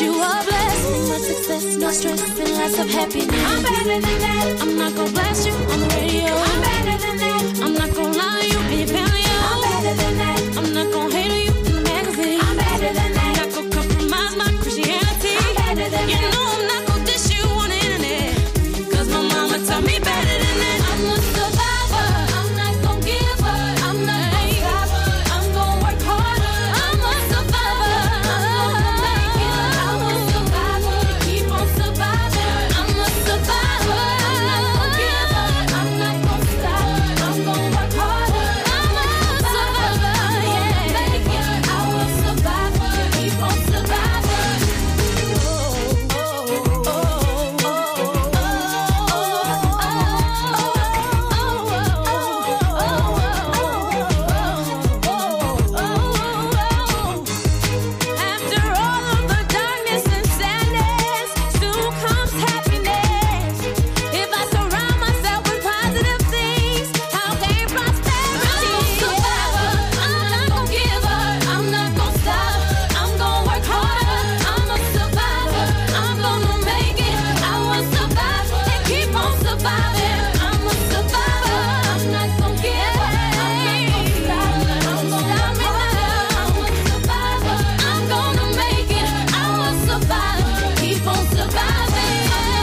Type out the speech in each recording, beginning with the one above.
you are blessed. Much success, no stress, and lots of happiness. I'm better than that. I'm not gonna blast you on the radio. I'm better than that. I'm not gonna lie to you and your family. I'm better than that. I'm not gonna hate on you in the magazine. I'm better than that. I'm not gonna compromise my Christianity. I'm better than that. You know I'm not gonna dish you on the internet. Cause my mama taught me better than that. I'm a survivor. I'm not gonna give up. I'm not gonna stop. I'm gonna work harder. I'm a survivor. I'm gonna make it. I'm a survivor. Keep on surviving. I'm a survivor. I'm not gonna give up. I'm not gonna stop. I'm gonna work harder. I'm a survivor. Yeah, make it. I will survive. Keep on surviving. After all of the darkness and sadness, soon comes happiness. If I surround myself with positive things, I'll gain prosperity. I'm a survivor. I'm not gonna give up. I'm not gonna stop. I'm gonna work harder. I'm a survivor. I'm gonna make it. I will survive and keep on surviving. I'm a survivor. I'm not gonna give up. I'm not gonna stop. I'm gonna make it. I'm a survivor. I'm gonna make it. I will survive. Keep on surviving.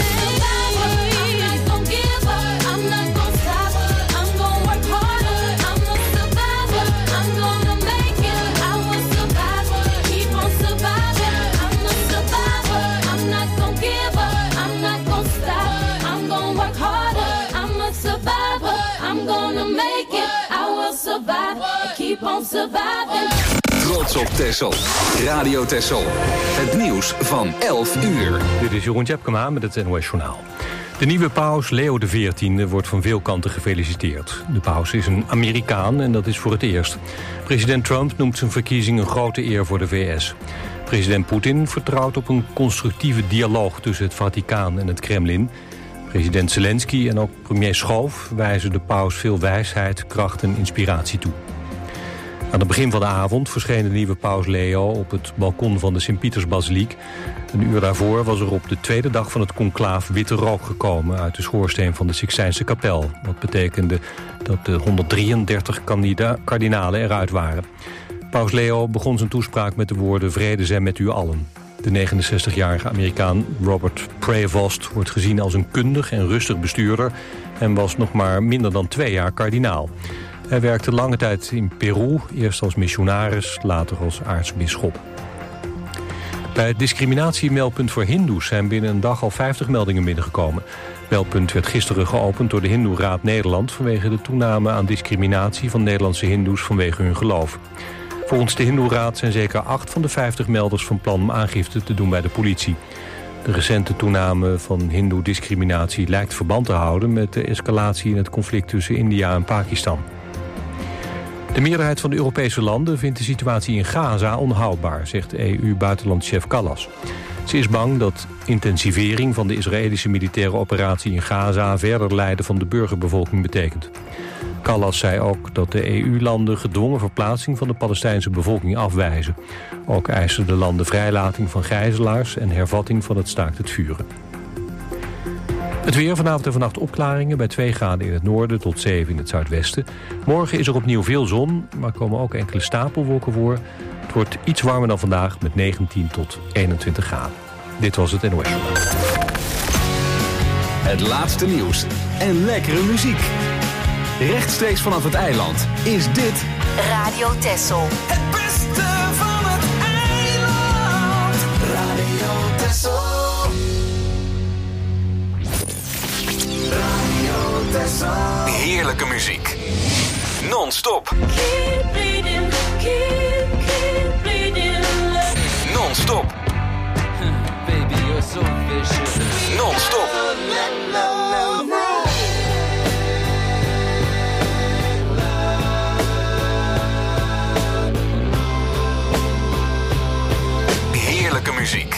I'm a survivor. I'm not gonna give up. I'm not gonna stop. I'm gonna work harder. I'm a survivor. I'm gonna make it. I will survive. Keep on surviving. I'm a survivor. I'm not gonna give up. I'm not gonna stop. I'm gonna work harder. I'm a survivor. I'm gonna make it. I will survive. Keep on surviving. Trots op Texel. Radio Texel. Het nieuws van 11 uur. Dit is Jeroen Tjepkema met het NOS Journaal. De nieuwe paus Leo XIV wordt van veel kanten gefeliciteerd. De paus is een Amerikaan en dat is voor het eerst. President Trump noemt zijn verkiezing een grote eer voor de VS. President Poetin vertrouwt op een constructieve dialoog tussen het Vaticaan en het Kremlin. President Zelensky en ook premier Schoof wijzen de paus veel wijsheid, kracht en inspiratie toe. Aan het begin van de avond verscheen de nieuwe paus Leo op het balkon van de Sint-Pietersbasiliek. Een uur daarvoor was er op de tweede dag van het conclaaf witte rook gekomen uit de schoorsteen van de Sixtijnse kapel. Dat betekende dat de 133 kardinalen eruit waren. Paus Leo begon zijn toespraak met de woorden vrede zij met u allen. De 69-jarige Amerikaan Robert Prevost wordt gezien als een kundig en rustig bestuurder en was nog maar minder dan 2 jaar kardinaal. Hij werkte lange tijd in Peru, eerst als missionaris, later als aartsbisschop. Bij het discriminatiemeldpunt voor hindoes zijn binnen een dag al 50 meldingen binnengekomen. Het meldpunt werd gisteren geopend door de Hindoeraad Nederland vanwege de toename aan discriminatie van Nederlandse hindoes vanwege hun geloof. Volgens de Hindoeraad zijn zeker 8 van de 50 melders van plan om aangifte te doen bij de politie. De recente toename van hindoe-discriminatie lijkt verband te houden met de escalatie in het conflict tussen India en Pakistan. De meerderheid van de Europese landen vindt de situatie in Gaza onhoudbaar, zegt EU-buitenlandchef Kallas. Ze is bang dat intensivering van de Israëlische militaire operatie in Gaza verder lijden van de burgerbevolking betekent. Kallas zei ook dat de EU-landen gedwongen verplaatsing van de Palestijnse bevolking afwijzen. Ook eisen de landen vrijlating van gijzelaars en hervatting van het staakt het vuren. Het weer, vanavond en vannacht opklaringen bij 2 graden in het noorden tot 7 in het zuidwesten. Morgen is er opnieuw veel zon, maar komen ook enkele stapelwolken voor. Het wordt iets warmer dan vandaag met 19 tot 21 graden. Dit was het NOS. Het laatste nieuws en lekkere muziek. Rechtstreeks vanaf het eiland is dit Radio Texel. Het beste van het eiland. Radio Texel. Radio Texel. heerlijke muziek. Non-stop. Keep bleeding, keep bleeding. Non-stop. Baby, you're so vicious. Non-stop. Heerlijke muziek.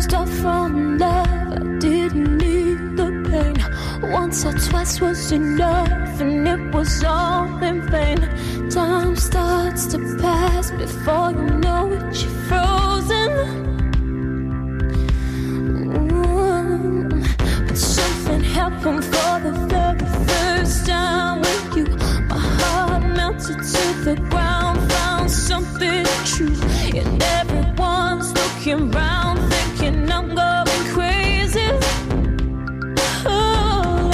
stuff from love. I didn't need the pain. Once or twice was enough, and it was all in vain. Time starts to pass before you know it, you're frozen. But something happened for the very first time with you. My heart melted to the ground, found something true. And everyone's looking round, thinking I'm going crazy. Oh,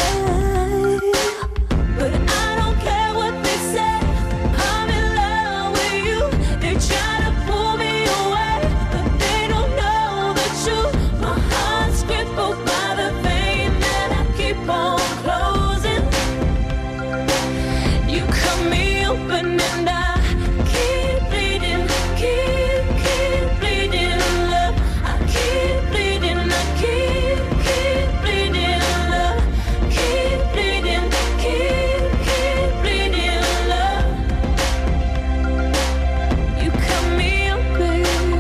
but I don't care what they say. I'm in love with you. They try to pull me away, but they don't know the truth. My heart's crippled by the pain that I keep on closing. You cut me open and I keep bleeding, keep bleeding, love. I keep bleeding, I keep bleeding, love. Keep bleeding, keep bleeding, love. You cut me open.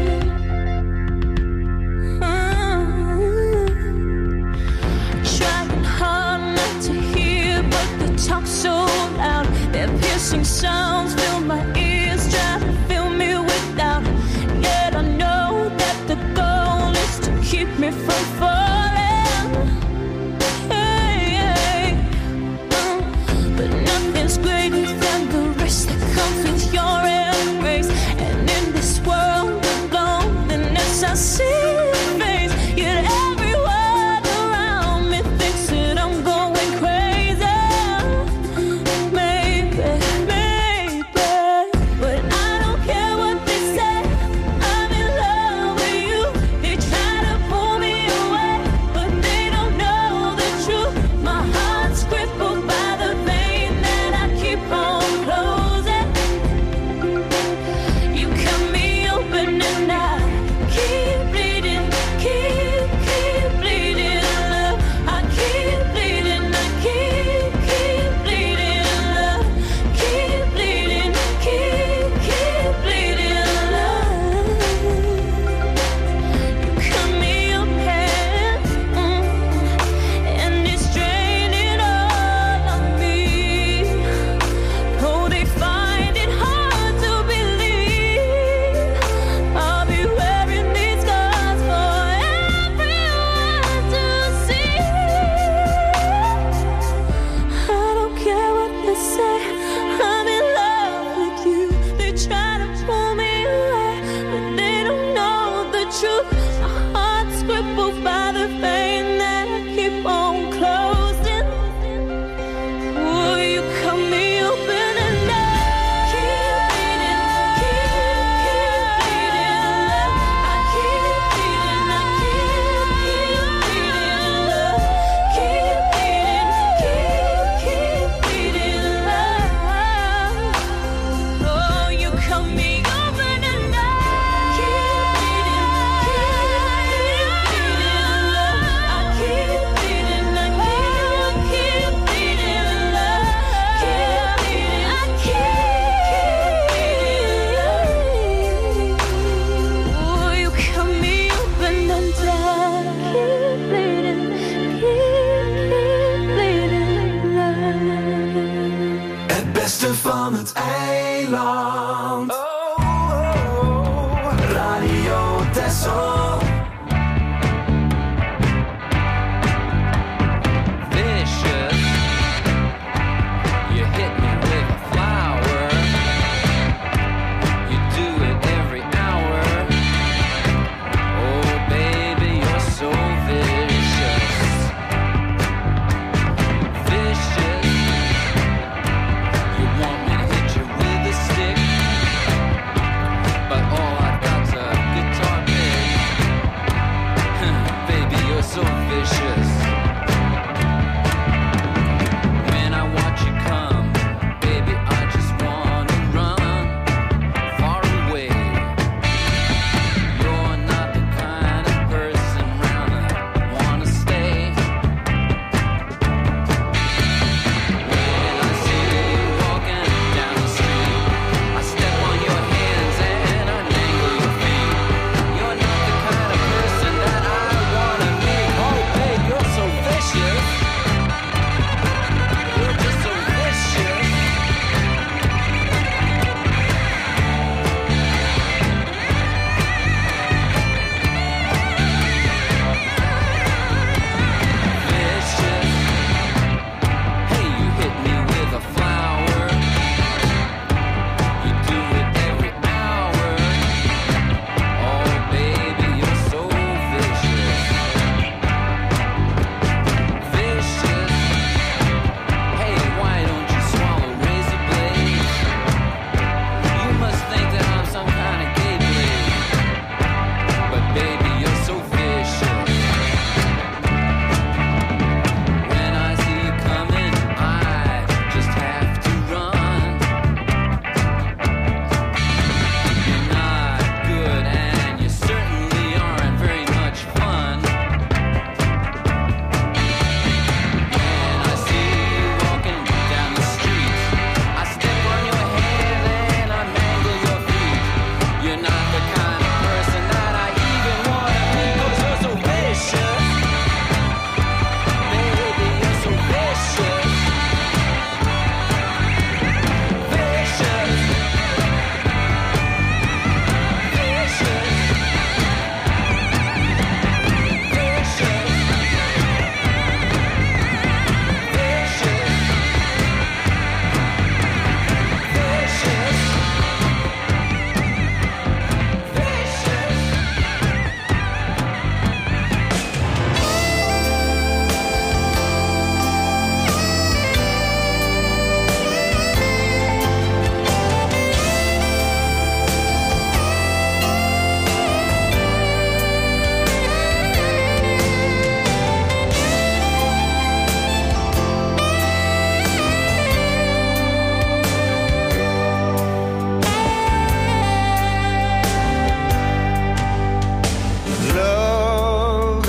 Trying hard not to hear, but they talk so loud. Their piercing sounds fill my ears, try to fill me with doubt. Yet I know that the goal is to keep me from falling. Hey, but nothing's greater than the risk that comes with your embrace. And in this world of loneliness, I see your face. Yet everyone around me thinks that I'm going crazy. Maybe, but I don't care what they say. I'm in love with you. They try to pull me away, but they don't know the truth. My heart's crippled by the pain that I keep on closing. You cut me open and I keep bleeding, keep bleeding, love. I keep bleeding, I keep bleeding, love. Keep bleeding, keep bleeding, love. You cut me open, and it's draining all of me. Oh, they find it hard to believe I'll be wearing these scars for everyone to see. I don't care what they say. I'm in love with you. They try to pull me away, but they don't know the truth. My heart's crippled by the pain that I keep on closing. Oh, you cut me open and I keep bleeding, love. I keep bleeding, I keep bleeding, love. Keep bleeding, love. Oh, you cut me open and I keep bleeding, love. I keep bleeding, I keep bleeding, love. Keep bleeding, I keep bleeding. Oh, you cut me open and I keep bleeding, love. Het beste van het eiland. Radio Texel. Vicious. You hit me with a flower. You do it every hour. Oh, baby, you're so vicious. Vicious. You want me to hit you with a stick, but all I've got's a guitar pick. Baby, you're so vicious. When I watch you come, baby, I just wanna run far away. You're not the kind of person round I wanna stay. When I see you walking down the street, I step on your hands and I dangle your feet. You're not the kind of person that I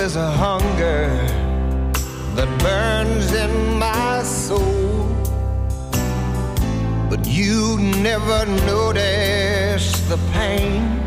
there's a hunger that burns in my soul, but you never notice the pain.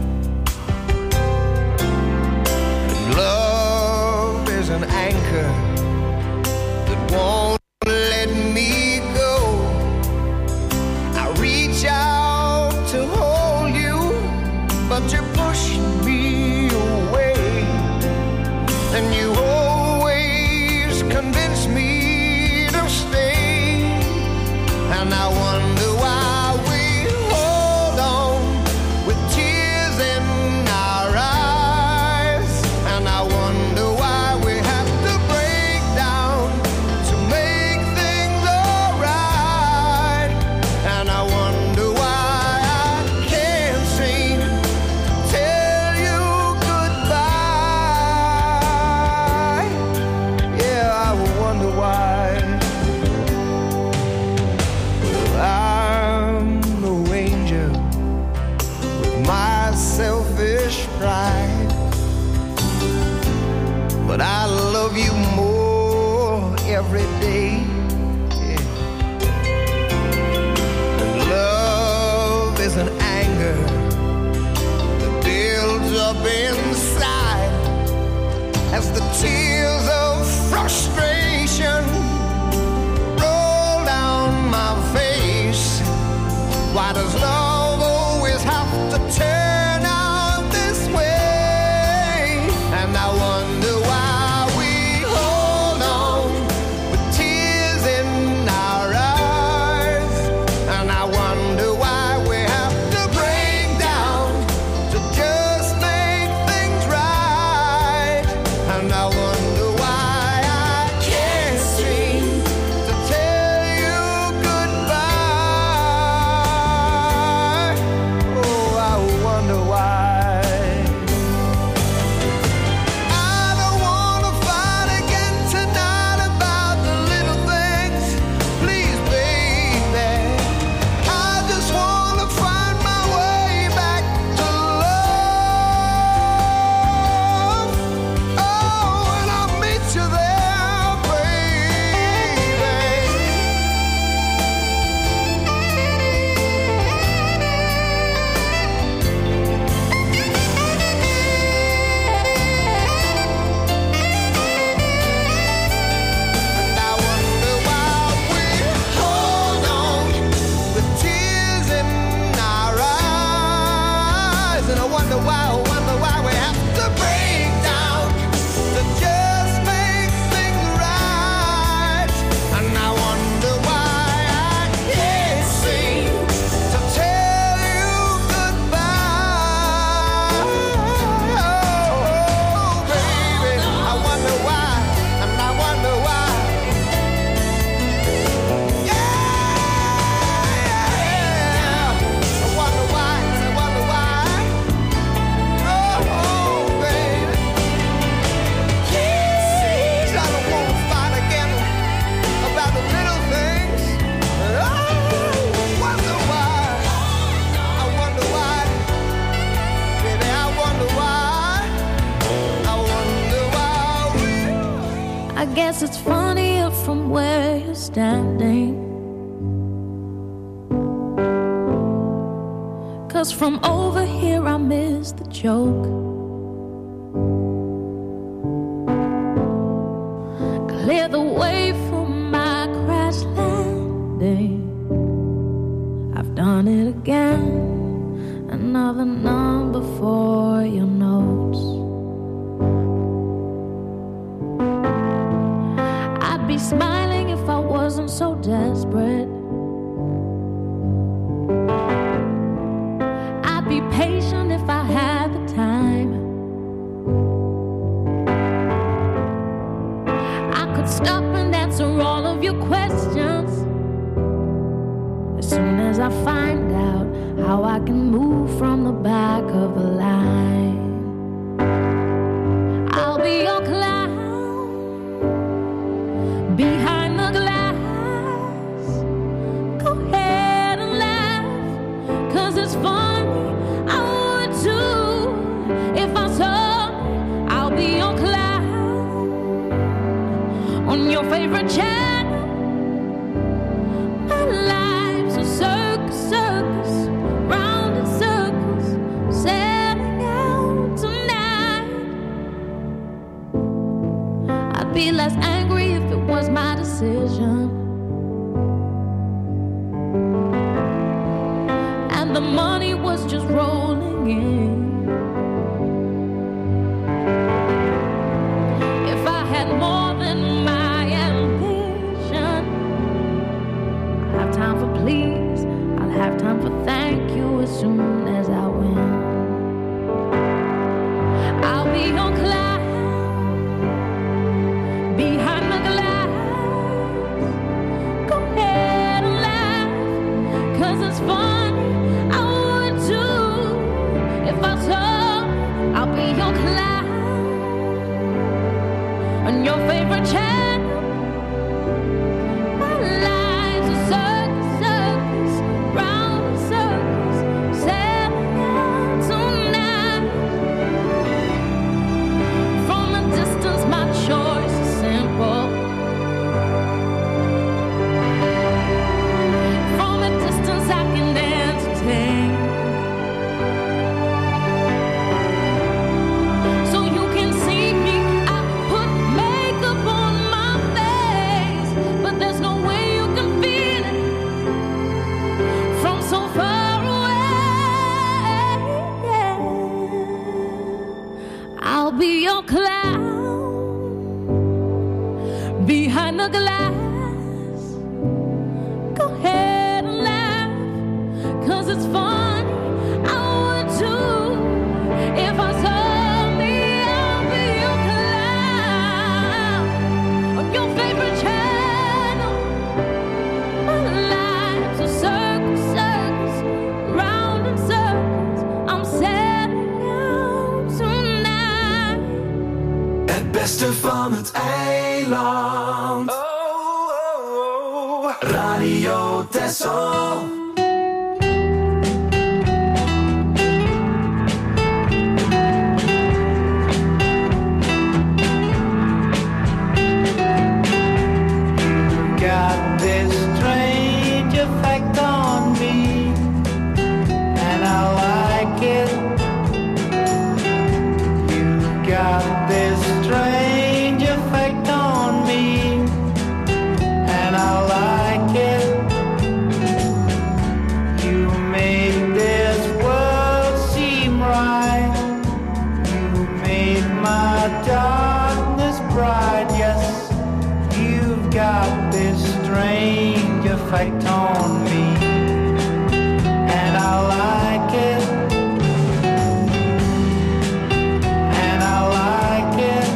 Love is an anchor that won't let me go. I reach out to hold you, but you push me away, and you always convince me to stay, and I wonder why we hold on with tears in our eyes, and I wonder why we have to break down to make things alright, and I wonder why I can't seem to tell you goodbye. Yeah, I wonder why. I'm no angel with my selfish pride, but I love you more every day. Yeah. And love is an anger that builds up inside as the tears of frustration roll down my face. Why does love always have to turn out this way? And I wonder why we hold on with tears in our eyes, and I wonder why we have to break down to just make things right, and I wonder why I can't seem to tell you goodbye. Oh, I wonder why. I don't wanna fight again tonight about the little things. Please, baby, I just wanna find my way back to love. Oh, and I'll meet you there, baby. And I wonder why we hold on with tears in our eyes, and I wonder why we have to break down to just make things right, and I wonder why I can't seem to tell you goodbye. Oh, baby, I wonder why, and I wonder why. Yeah, I wonder why, and I wonder why. Oh, baby, please, I don't want to fight again about the little things. Oh, wonder why. I wonder why, baby, I wonder why. I wonder why we. I guess it's funnier from where you're standing, 'cause from over here I miss the joke. Clear the way for my crash landing. I've done it again. Another number for your notes. I'd be smiling if I wasn't so desperate. I'd be patient if I had the time. I could stop and answer all of your questions as soon as I find out how I can move from the back of the line. I'll be your clown behind the glass. Go ahead and laugh, 'cause it's funny. I would too if I saw. I'll be your clown on your favorite channel. My life's a circus, circus, round in circles, setting out tonight. I'd be less angry if it was my decision. And the money was just rolling in. If I had more than my ambition, I'll have time for please, I'll have time for thank you as soon as I win. I'll be on cloud behind the glass. Go ahead and laugh, 'cause it's funny. I would too if I told I'll be on cloud on your favorite channel. My life's a circus, circus, round in circles, sailing out tonight. From a distance, my choice is simple. From a distance, I can entertain. So you can see me, I put makeup on my face, but there's no way you can feel it from so far away. I'll be your clown behind the glass. Go ahead and laugh, 'cause it's funny. I would too if I saw me. I'll be your clown on your favorite channel. My life's a circus, circus, round in circles. I'm setting out tonight. Het beste van het eiland. Radio Texel. Got this strange effect on me, and I like it. You've got this strange effect on me, and I like it. You make this world seem right. You made my darkness bright, yes. You've got this strange effect on me, and I like it, and I like it,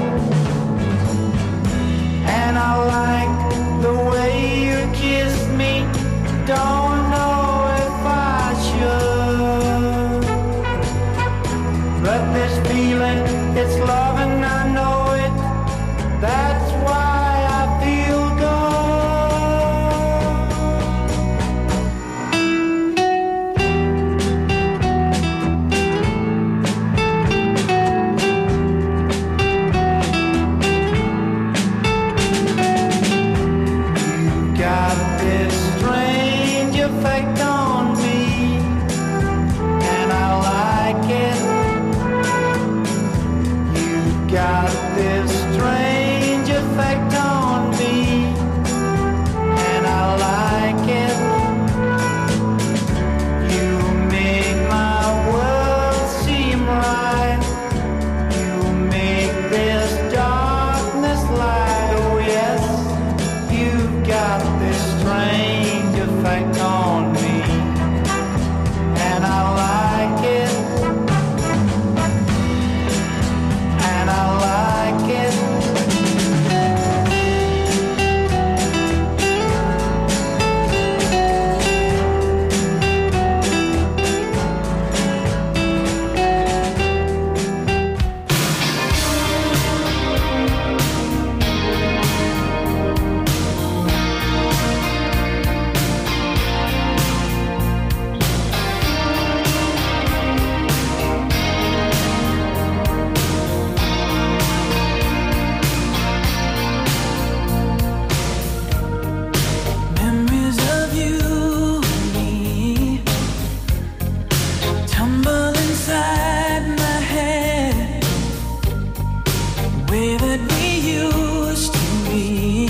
and I like the way you kiss me. Don't know if I should, but this feeling, it's love and I know it. That's why I feel good. way that we used to be,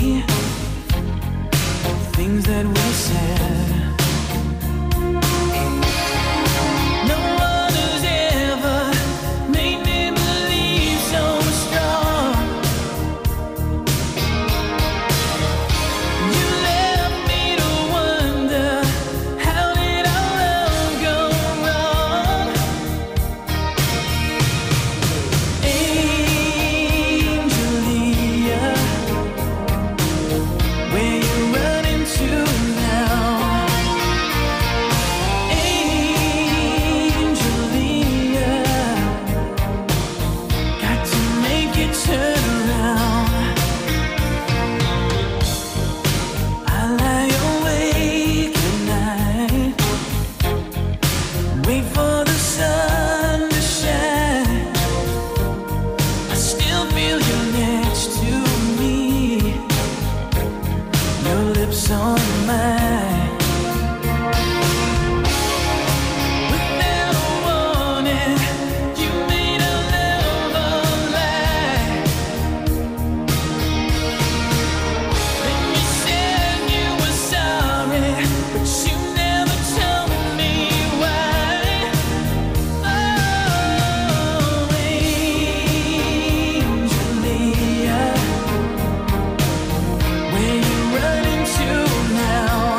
things that we said. No one has ever made me believe so strong. You left me to wonder, how did our love go wrong? Angelia, where you running to now? Angelia, got to make it turn around. I lie awake at night, wait for the sun to shine. I still feel you next to me, your lips on mine. Without a warning, you made a love a lie. Then you said you were sorry, but you never told me why. Oh, Angelia, where you running to now?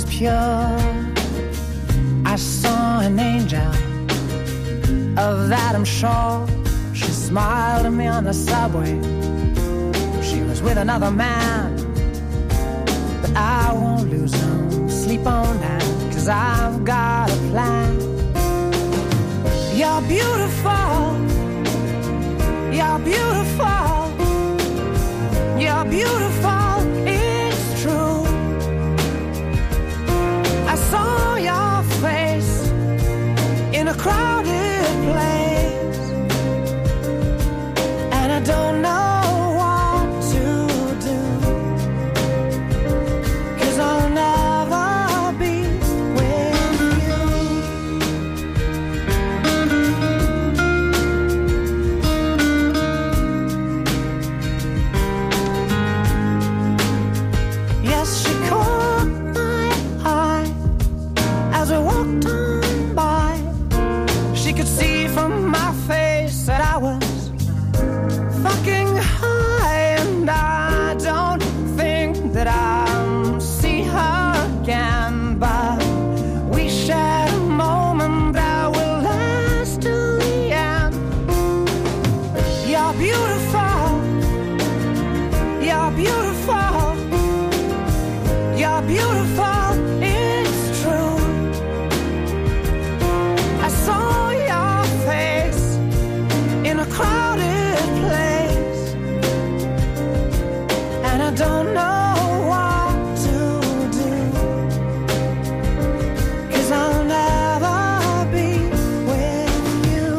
is pure. I saw an angel, of that I'm sure. She smiled at me on the subway. She was with another man, but I won't lose no sleep on that, 'cause I've got a plan. You're beautiful, you're beautiful, you're beautiful, it's true. I saw your face in a crowded place, and I don't know what to do, 'cause I'll never be with you. Yes, she caught my eye as we walked on by. She could see from my face that I was fucking high, and I don't think that I'll see her again, but we shared a moment that will last till the end. You're beautiful, you're beautiful, you're beautiful, it's true. I saw your face in a crowded place, and I don't know what to do, 'cause I'll never be with you.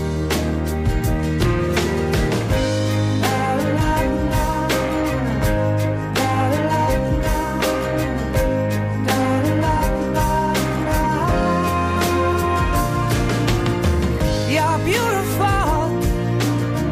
La la la, la la la, la la la. You're beautiful,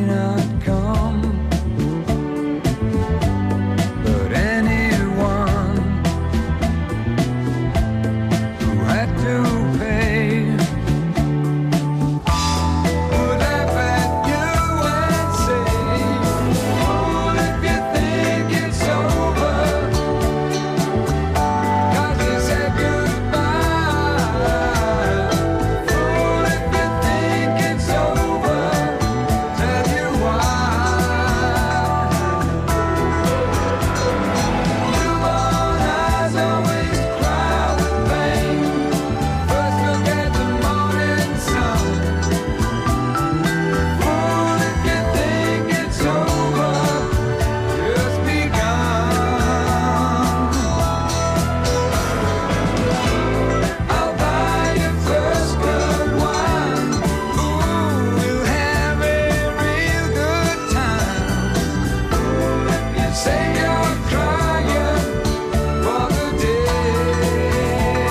not come. But anyone who had to pay would laugh at you and say, "Fool, if you think it's over, 'cause you said goodbye. Fool, if you think it's over, tell you why." Newborn eyes always cry with pain. First look at the morning sun. Fool, if you think it's over, just begun. I'll buy your first good wine. Ooh, we'll have a real good time. You say you're crying for the day.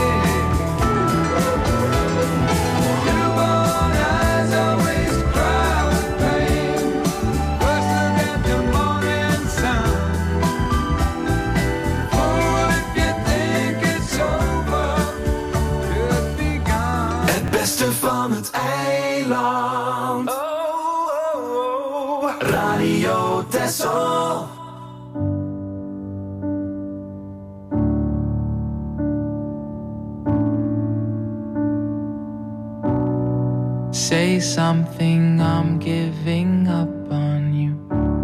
Newborn eyes always cry with pain. First look at the morning sun. Fool, if you think it's over, just begun. Het beste van het eiland. Oh, oh, oh. Radio Texel. Say something, I'm giving up on you.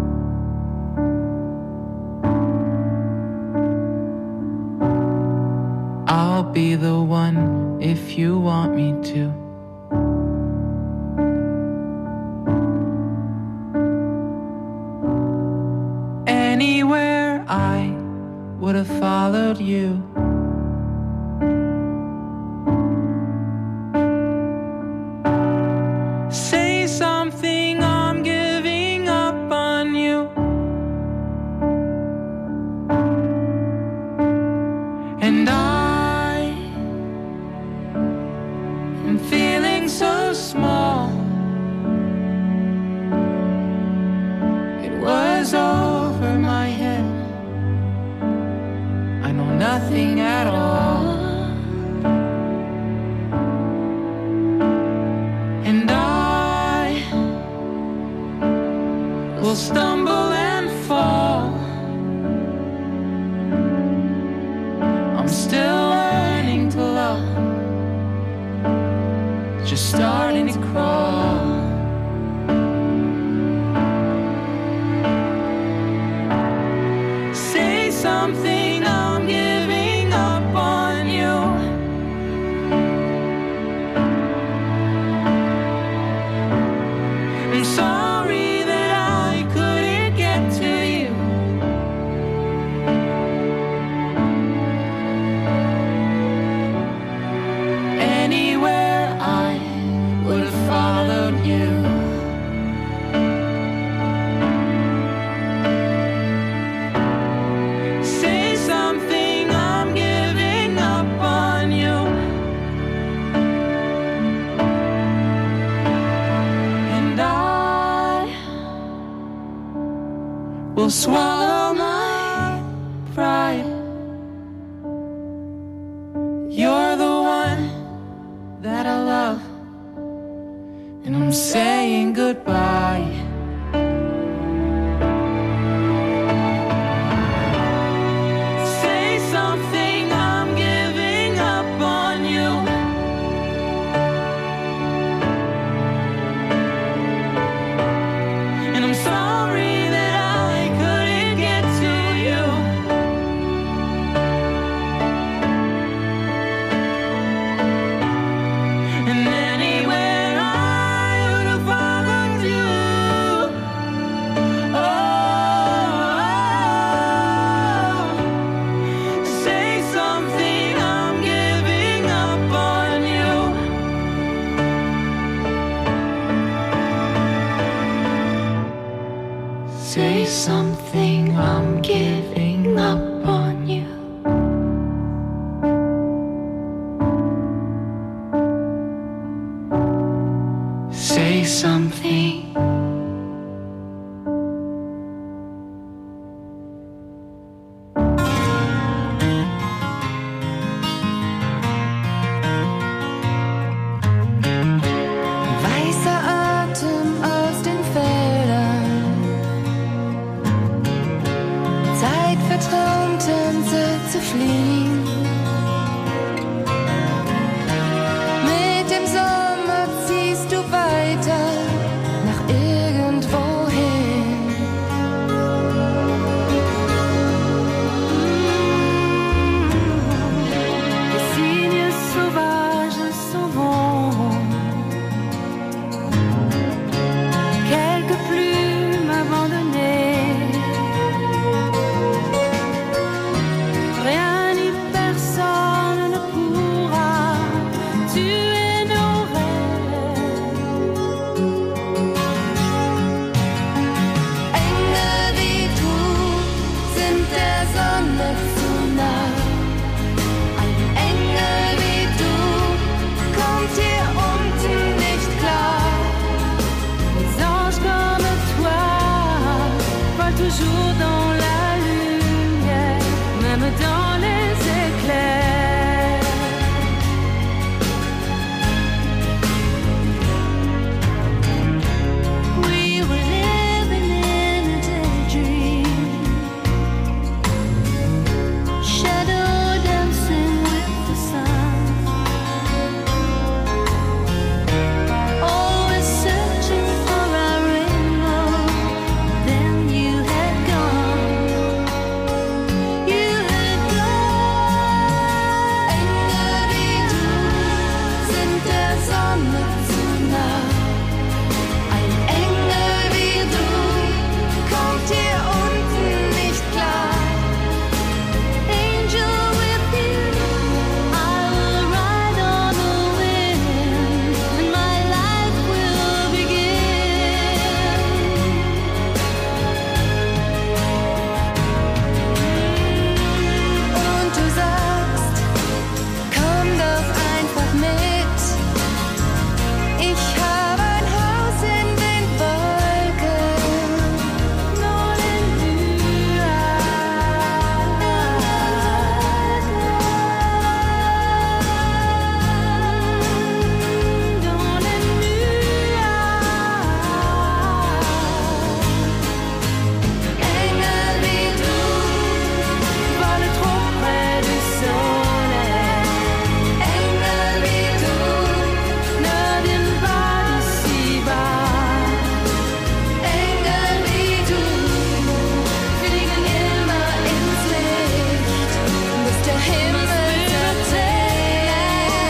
I'll be the one if you want me to. Anywhere I would have followed you. Say something, I'm giving up on you. And I am feeling so small. It was over my head. I know nothing at all. And I will stumble and fall. I'm still learning to love, just starting to crawl. Say something, I'm giving up on you. I'm sorry that I couldn't get to you. Anywhere I would have followed you. Say something, I'm giving up on you. And I will swallow my pride. You're the one that I love, and I'm saying goodbye. Say something, I'm giving up on you. And I'm sorry that I couldn't get to you. And anywhere I would have followed you. Oh, say something, I'm giving up on you. Say something, I'm giving up on you. Say something, toujours dans la lumière, même dans les éclairs. We were living in a daydream, shadow dancing with the sun, always searching for a rainbow. Then you had gone, you had gone. Engel wie du sind der Sonne zu nah. Ein Engel wie du kommt hier unten nicht klar. Angel with you, I will ride on the wind, and my life will begin. Und du sagst, komm doch einfach mit. Ich habe ein Haus in den Wolken, nur den Engel wie du volent trop près du soleil. Engel wie du ne viennent pas d'ici-bas. Engel wie du fliegen immer ins Licht, bis der Himmel zerteilt.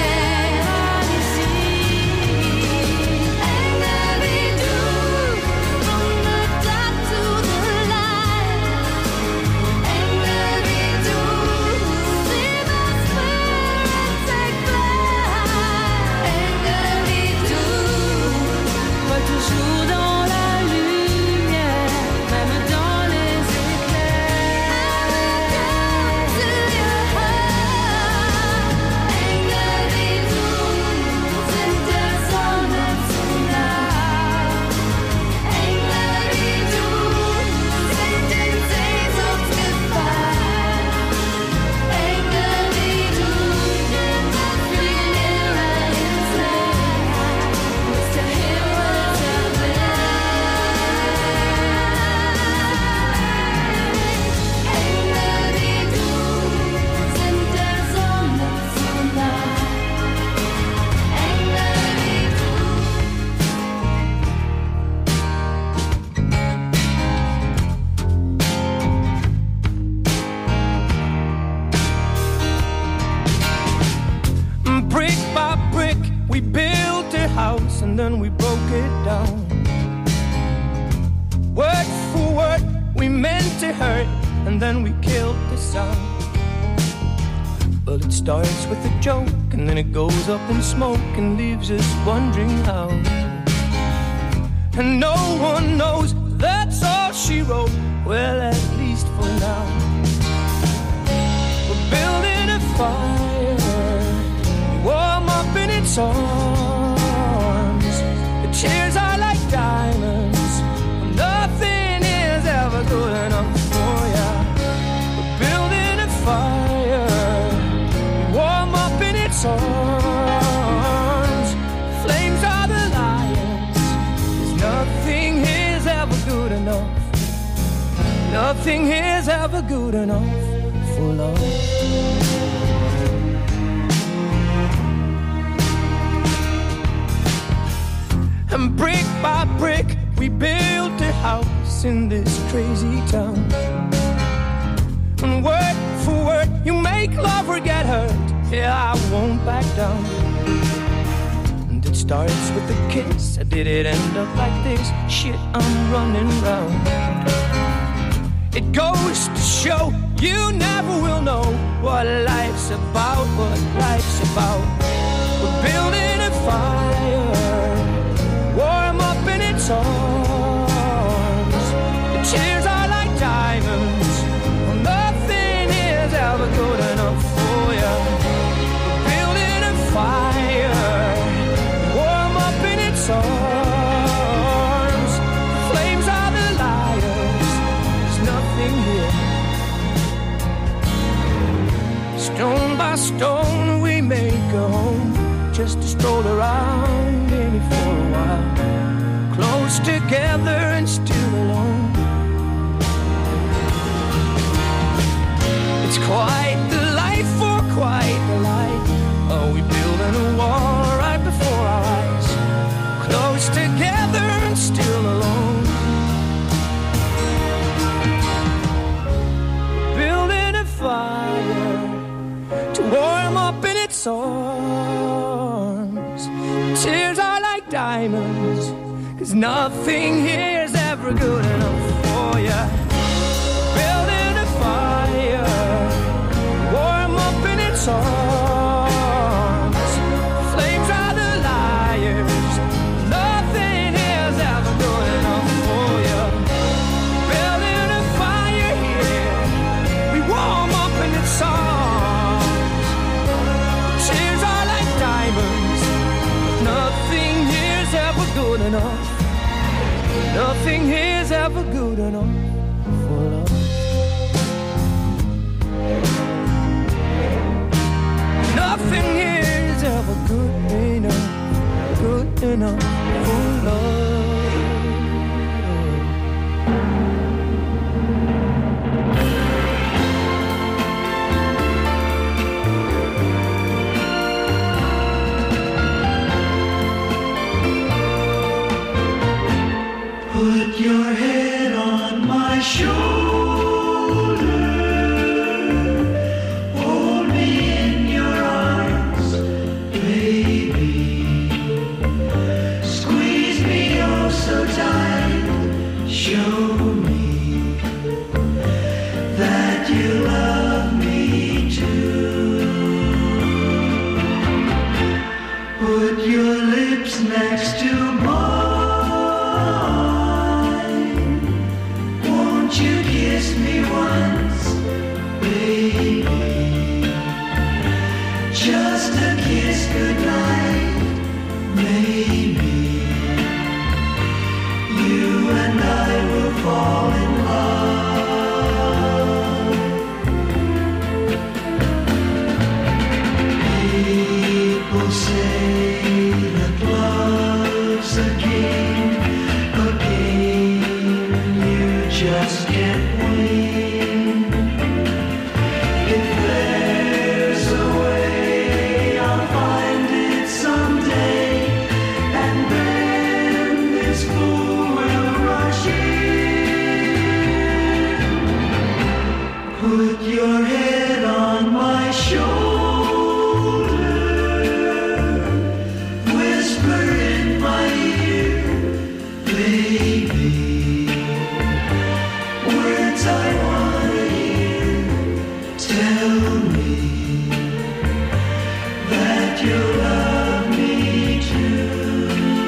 Engel wie du, from the dark to the light. Engel wie du, see the spirits take flight. Engel wie du, volent toujours dans la lumière, même dans les éclairs. To your heart. Engel wie du sind der Sonne zu nah. Engel wie du sind in Sehnsucht gefallen. Engel wie du fliegen immer ins Licht, bis der Himmel zerbricht. Engel wie du sind der Sonne zu nah. Engel wie du. Brick by brick, we built a house and then we broke it down. Word for word, we meant to hurt and then we killed the sound. Well, it starts with a joke and then it goes up in smoke and leaves us wondering how. And no one knows, that's all she wrote. Well, at least for now. We're building a fire, warm up in its arms. The chairs are like diamonds, nothing is ever good enough for ya. We're building a fire, warm up in its arms. Flames are the lions, 'cause nothing is ever good enough. Nothing is ever good enough for love. And brick by brick, we built a house in this crazy town. And word for word, you make love or get hurt. Yeah, I won't back down. And it starts with a kiss. Did it end up like this? Shit, I'm running round. It goes to show you never will know what life's about, what life's about. We're building a fire, warm up in its arms. The chairs are like diamonds, nothing is ever good enough for you. We're building a fire, warm up in its arms. Flames are the liars, just to stroll around maybe for a while, close together and still alone. It's quite the life for quite the life. Oh, we building a wall right before our eyes, close together and still alone. Building a fire to warm up in its arms. Tears are like diamonds, 'cause nothing here's ever good enough for ya. Building a fire, warm up in its arms. Flames are the liars, nothing here's ever good enough for ya. Building a fire here, we warm up in its arms. Tears are like diamonds, nothing here's ever good enough. Nothing here's ever good enough for love. Nothing here's ever good enough for love. Put your head on my shoulder, hold me in your arms, baby. Squeeze me oh so tight, show me that you love me too. Put your lips next to mine. You kiss me once, baby. Just a kiss goodnight, maybe. You and I will fall in love. People say that love's a game, just can't win. If there's a way, I'll find it someday, and then this fool will rush in. Put your head on my shoulder, whisper in my ear, baby. I wanna hear, tell me that you love me too.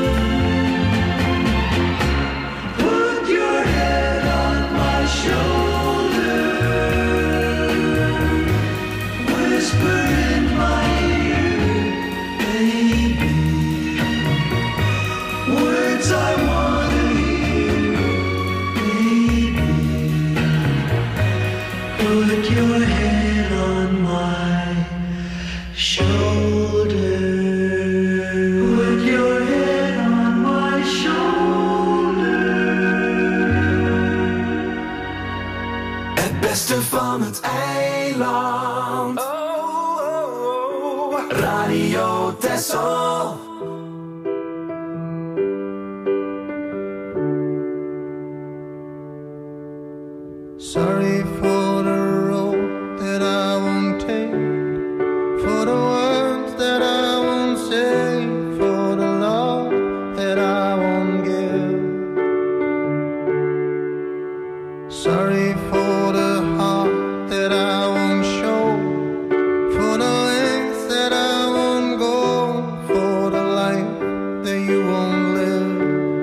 Put your head on my shoulder, whisper in my ear, baby. Words I wanna hear, baby. Put your head on my shoulder. Put your head on my shoulder. Het beste van het eiland. Radio Texel. Sorry for the road that I won't take, for the words that I won't say, for the love that I won't give. Sorry for the heart that I won't show, for the lengths that I won't go, for the life that you won't live.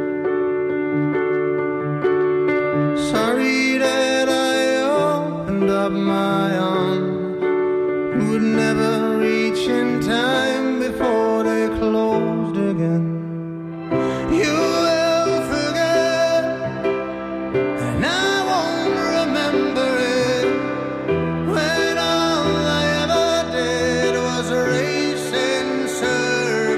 Sorry that up my arms would never reach in time before they closed again. You will forget, and I won't remember it, when all I ever did was race in circles.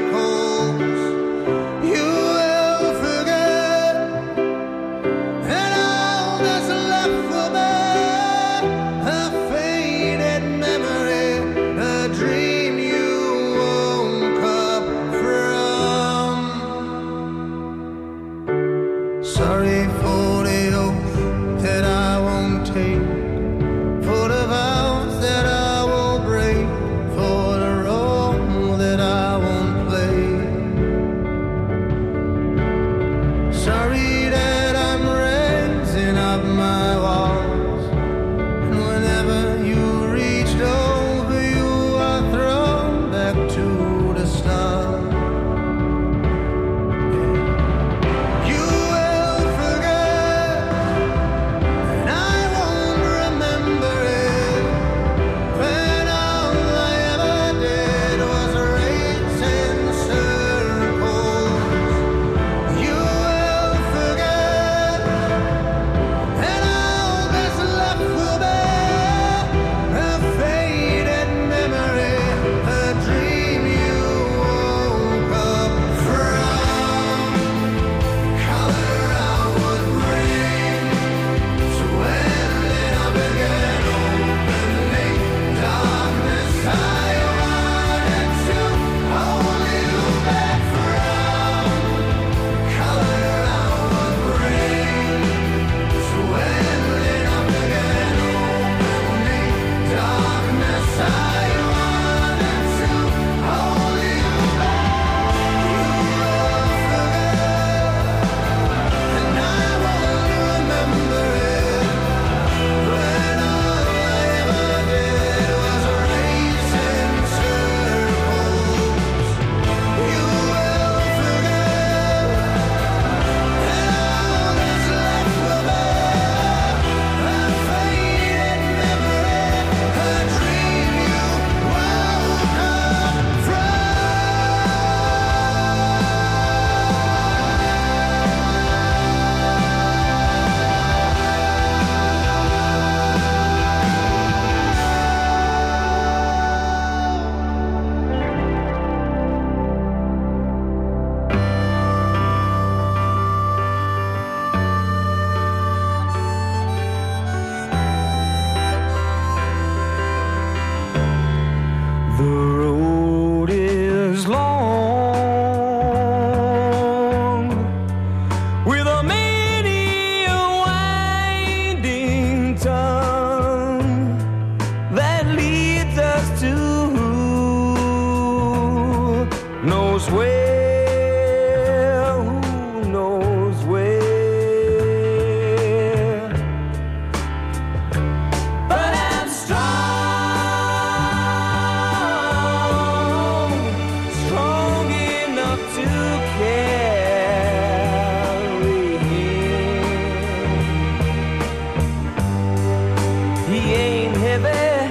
heavy.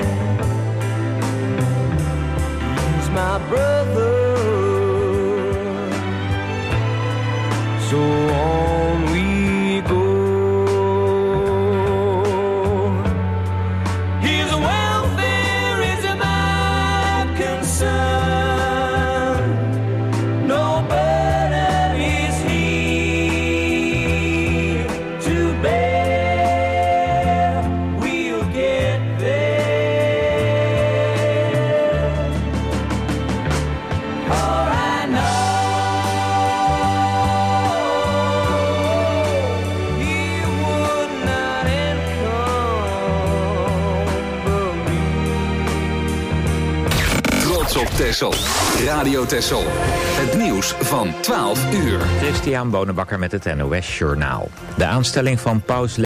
He's my brother. So on we go. His welfare is my concern. No burden is he to bear. We'll get there. For I know he would not encumber me. Trots op Texel. Radio Texel. Het nieuws van 12 uur. Christian Bonenbakker met het NOS Journaal. De aanstelling van paus